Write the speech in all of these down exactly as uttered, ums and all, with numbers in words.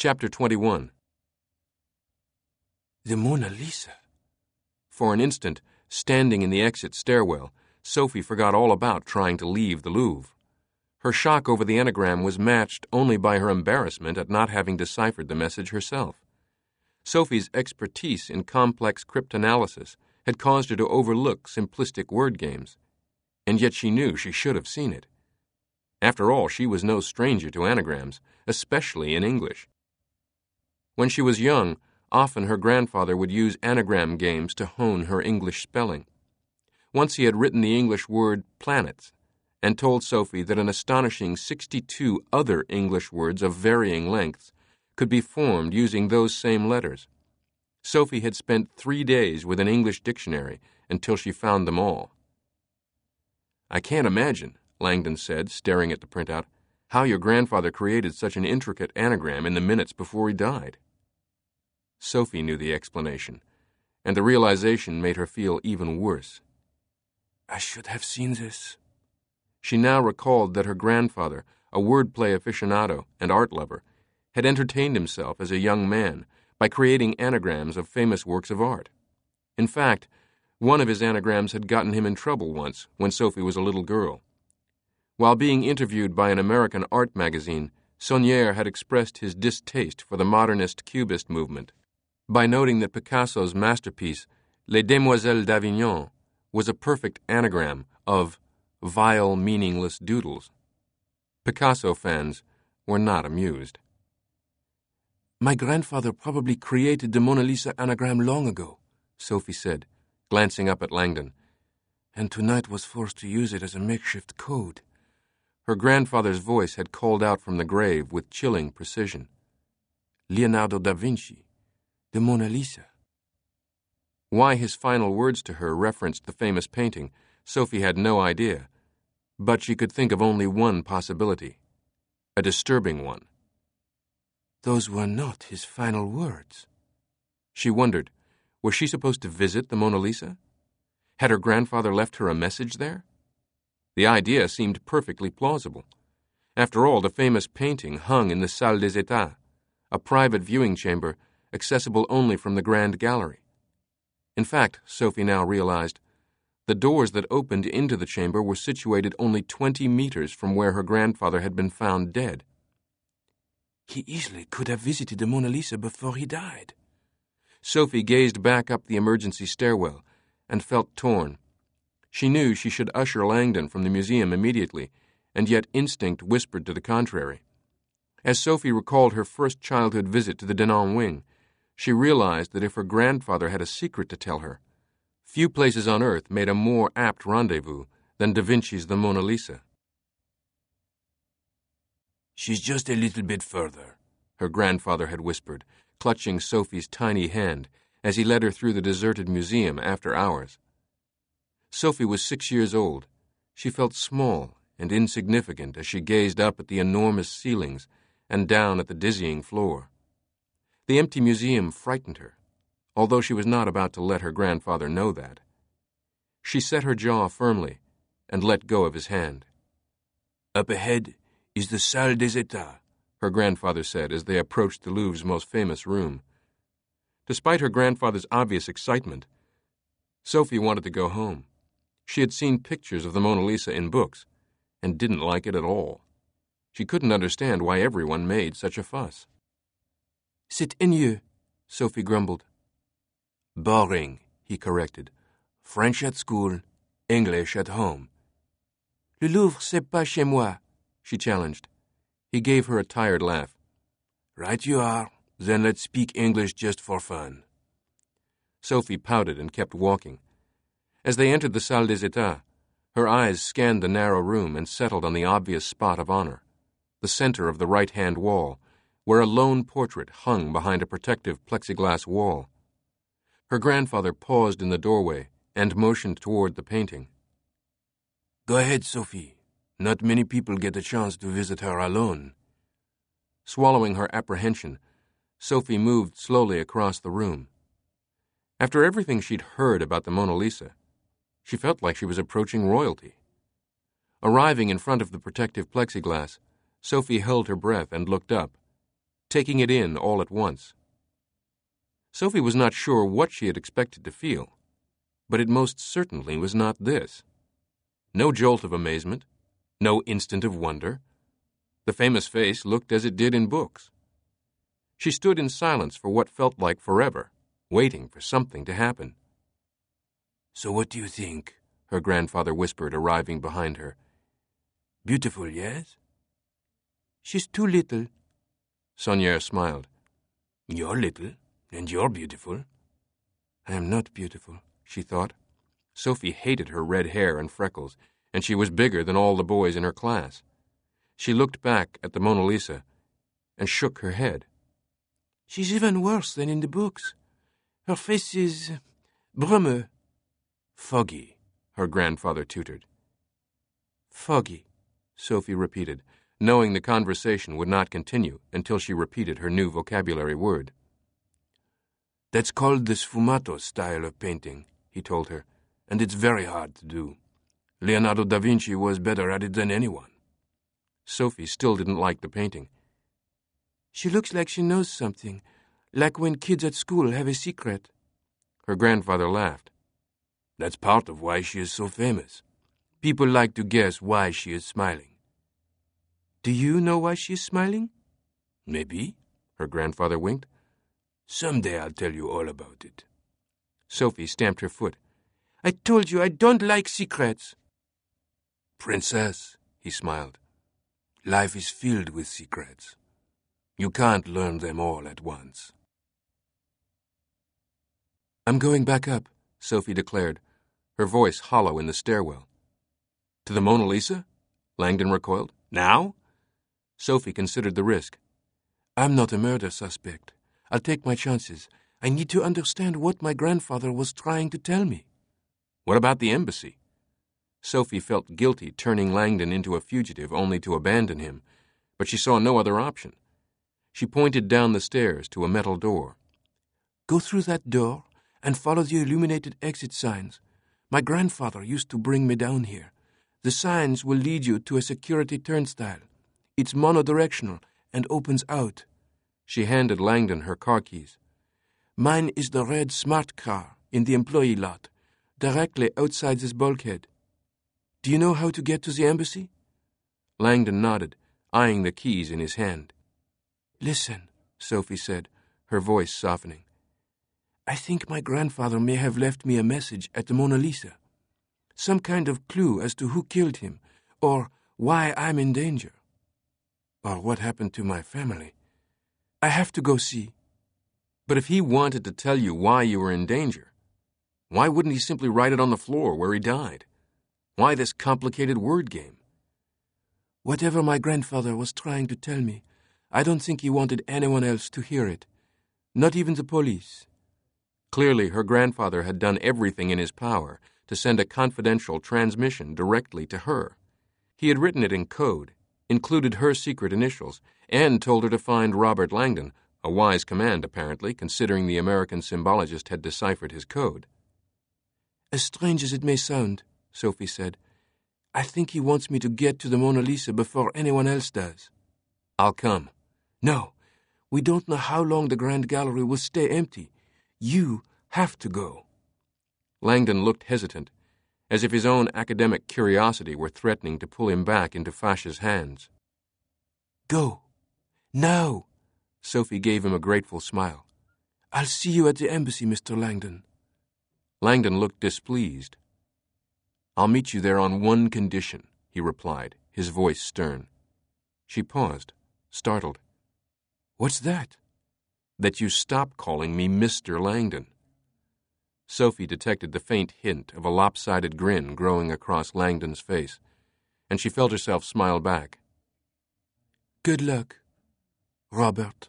Chapter twenty-one. The Mona Lisa. For an instant, standing in the exit stairwell, Sophie forgot all about trying to leave the Louvre. Her shock over the anagram was matched only by her embarrassment at not having deciphered the message herself. Sophie's expertise in complex cryptanalysis had caused her to overlook simplistic word games, and yet she knew she should have seen it. After all, she was no stranger to anagrams, especially in English. When she was young, often her grandfather would use anagram games to hone her English spelling. Once he had written the English word planets and told Sophie that an astonishing sixty-two other English words of varying lengths could be formed using those same letters. Sophie had spent three days with an English dictionary until she found them all. "I can't imagine," Langdon said, staring at the printout, "how your grandfather created such an intricate anagram in the minutes before he died." Sophie knew the explanation, and the realization made her feel even worse. I should have seen this. She now recalled that her grandfather, a wordplay aficionado and art lover, had entertained himself as a young man by creating anagrams of famous works of art. In fact, one of his anagrams had gotten him in trouble once when Sophie was a little girl. While being interviewed by an American art magazine, Saunière had expressed his distaste for the modernist Cubist movement by noting that Picasso's masterpiece, Les Demoiselles d'Avignon, was a perfect anagram of vile, meaningless doodles. Picasso fans were not amused. My grandfather probably created the Mona Lisa anagram long ago, Sophie said, glancing up at Langdon, and tonight was forced to use it as a makeshift code. Her grandfather's voice had called out from the grave with chilling precision. Leonardo da Vinci, the Mona Lisa. Why his final words to her referenced the famous painting, Sophie had no idea, but she could think of only one possibility, a disturbing one. Those were not his final words. She wondered, was she supposed to visit the Mona Lisa? Had her grandfather left her a message there? The idea seemed perfectly plausible. After all, the famous painting hung in the Salle des États, a private viewing chamber accessible only from the Grand Gallery. In fact, Sophie now realized, the doors that opened into the chamber were situated only twenty meters from where her grandfather had been found dead. He easily could have visited the Mona Lisa before he died. Sophie gazed back up the emergency stairwell and felt torn. She knew she should usher Langdon from the museum immediately, and yet instinct whispered to the contrary. As Sophie recalled her first childhood visit to the Denon wing, she realized that if her grandfather had a secret to tell her, few places on earth made a more apt rendezvous than Da Vinci's The Mona Lisa. She's just a little bit further, her grandfather had whispered, clutching Sophie's tiny hand as he led her through the deserted museum after hours. Sophie was six years old. She felt small and insignificant as she gazed up at the enormous ceilings and down at the dizzying floor. The empty museum frightened her, although she was not about to let her grandfather know that. She set her jaw firmly and let go of his hand. Up ahead is the Salle des États, her grandfather said as they approached the Louvre's most famous room. Despite her grandfather's obvious excitement, Sophie wanted to go home. She had seen pictures of the Mona Lisa in books and didn't like it at all. She couldn't understand why everyone made such a fuss. C'est ennuyeux, Sophie grumbled. Boring, he corrected. French at school, English at home. Le Louvre, c'est pas chez moi, she challenged. He gave her a tired laugh. Right you are. Then let's speak English just for fun. Sophie pouted and kept walking. As they entered the Salle des États, her eyes scanned the narrow room and settled on the obvious spot of honor, the center of the right-hand wall, where a lone portrait hung behind a protective plexiglass wall. Her grandfather paused in the doorway and motioned toward the painting. Go ahead, Sophie. Not many people get a chance to visit her alone. Swallowing her apprehension, Sophie moved slowly across the room. After everything she'd heard about the Mona Lisa, she felt like she was approaching royalty. Arriving in front of the protective plexiglass, Sophie held her breath and looked up. taking it in all at once. Sophie was not sure what she had expected to feel, but it most certainly was not this. No jolt of amazement, no instant of wonder. The famous face looked as it did in books. She stood in silence for what felt like forever, waiting for something to happen. "So what do you think?" her grandfather whispered, arriving behind her. "Beautiful, yes?" "She's too little." Saunière smiled. "You're little, and you're beautiful." "I am not beautiful," she thought. Sophie hated her red hair and freckles, and she was bigger than all the boys in her class. She looked back at the Mona Lisa and shook her head. "She's even worse than in the books. Her face is brumeux." "Foggy," her grandfather tutored. "Foggy," Sophie repeated, knowing the conversation would not continue until she repeated her new vocabulary word. "That's called the sfumato style of painting," he told her, "and it's very hard to do. Leonardo da Vinci was better at it than anyone." Sophie still didn't like the painting. "She looks like she knows something, like when kids at school have a secret." Her grandfather laughed. "That's part of why she is so famous. People like to guess why she is smiling." "Do you know why she is smiling?" "Maybe," her grandfather winked. "Someday I'll tell you all about it." Sophie stamped her foot. "I told you I don't like secrets." "Princess," he smiled, "life is filled with secrets. You can't learn them all at once." "I'm going back up," Sophie declared, her voice hollow in the stairwell. "To the Mona Lisa?" Langdon recoiled. "Now?" Sophie considered the risk. "I'm not a murder suspect. I'll take my chances. I need to understand what my grandfather was trying to tell me." "What about the embassy?" Sophie felt guilty turning Langdon into a fugitive only to abandon him, but she saw no other option. She pointed down the stairs to a metal door. "Go through that door and follow the illuminated exit signs. My grandfather used to bring me down here. The signs will lead you to a security turnstile. It's monodirectional and opens out." She handed Langdon her car keys. "Mine is the red smart car in the employee lot, directly outside this bulkhead. Do you know how to get to the embassy?" Langdon nodded, eyeing the keys in his hand. "Listen," Sophie said, her voice softening. "I think my grandfather may have left me a message at the Mona Lisa. Some kind of clue as to who killed him, or why I'm in danger. Or what happened to my family. I have to go see." "But if he wanted to tell you why you were in danger, why wouldn't he simply write it on the floor where he died? Why this complicated word game?" "Whatever my grandfather was trying to tell me, I don't think he wanted anyone else to hear it. Not even the police." Clearly, her grandfather had done everything in his power to send a confidential transmission directly to her. He had written it in code, included her secret initials, and told her to find Robert Langdon, a wise command, apparently, considering the American symbologist had deciphered his code. "As strange as it may sound," Sophie said, "I think he wants me to get to the Mona Lisa before anyone else does." "I'll come." "No, we don't know how long the Grand Gallery will stay empty. You have to go." Langdon looked hesitant, as if his own academic curiosity were threatening to pull him back into Fasha's hands. "Go. Now." Sophie gave him a grateful smile. "I'll see you at the embassy, Mister Langdon." Langdon looked displeased. "I'll meet you there on one condition," he replied, his voice stern. She paused, startled. "What's that?" "That you stop calling me Mister Langdon." Sophie detected the faint hint of a lopsided grin growing across Langdon's face, and she felt herself smile back. "Good luck, Robert."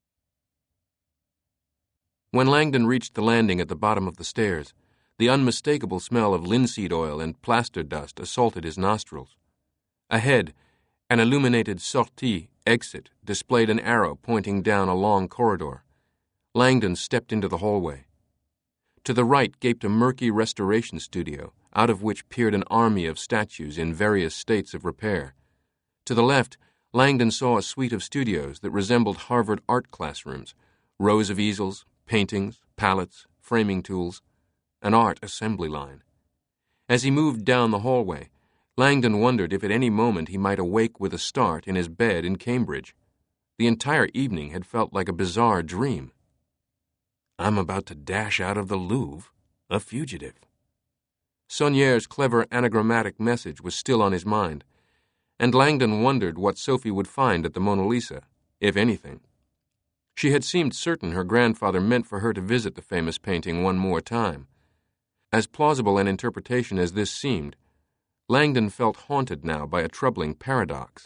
When Langdon reached the landing at the bottom of the stairs, the unmistakable smell of linseed oil and plaster dust assaulted his nostrils. Ahead, an illuminated sortie exit displayed an arrow pointing down a long corridor. Langdon stepped into the hallway. To the right gaped a murky restoration studio, out of which peered an army of statues in various states of repair. To the left, Langdon saw a suite of studios that resembled Harvard art classrooms, rows of easels, paintings, palettes, framing tools, an art assembly line. As he moved down the hallway, Langdon wondered if at any moment he might awake with a start in his bed in Cambridge. The entire evening had felt like a bizarre dream. I'm about to dash out of the Louvre, a fugitive. Saunier's clever anagrammatic message was still on his mind, and Langdon wondered what Sophie would find at the Mona Lisa, if anything. She had seemed certain her grandfather meant for her to visit the famous painting one more time. As plausible an interpretation as this seemed, Langdon felt haunted now by a troubling paradox.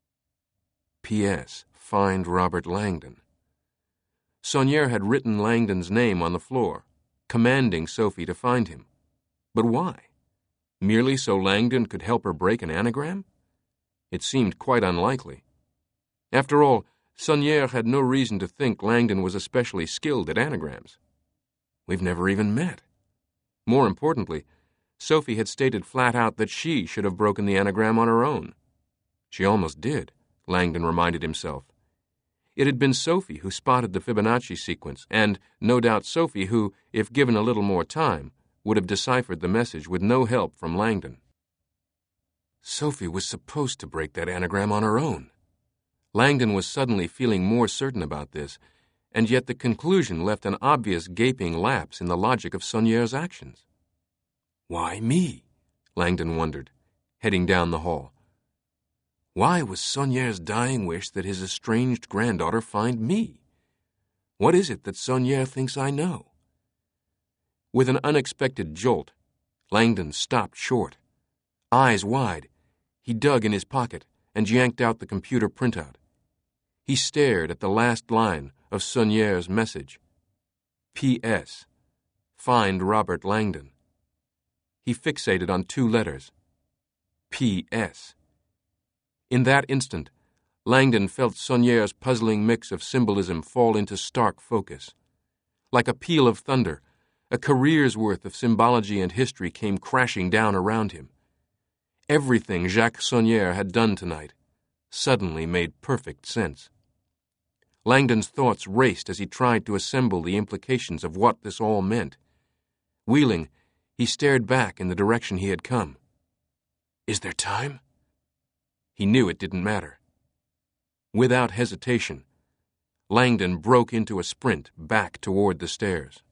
P S. Find Robert Langdon. Saunier had written Langdon's name on the floor, commanding Sophie to find him. But why? Merely so Langdon could help her break an anagram? It seemed quite unlikely. After all, Saunier had no reason to think Langdon was especially skilled at anagrams. We've never even met. More importantly, Sophie had stated flat out that she should have broken the anagram on her own. She almost did, Langdon reminded himself. It had been Sophie who spotted the Fibonacci sequence, and no doubt Sophie who, if given a little more time, would have deciphered the message with no help from Langdon. Sophie was supposed to break that anagram on her own. Langdon was suddenly feeling more certain about this, and yet the conclusion left an obvious gaping lapse in the logic of Saunier's actions. Why me? Langdon wondered, heading down the hall. Why was Saunier's dying wish that his estranged granddaughter find me? What is it that Saunier thinks I know? With an unexpected jolt, Langdon stopped short. Eyes wide, he dug in his pocket and yanked out the computer printout. He stared at the last line of Saunier's message. P S. Find Robert Langdon. He fixated on two letters. P S. In that instant, Langdon felt Saunier's puzzling mix of symbolism fall into stark focus. Like a peal of thunder, a career's worth of symbology and history came crashing down around him. Everything Jacques Saunier had done tonight suddenly made perfect sense. Langdon's thoughts raced as he tried to assemble the implications of what this all meant. Wheeling, he stared back in the direction he had come. Is there time? He knew it didn't matter. Without hesitation, Langdon broke into a sprint back toward the stairs.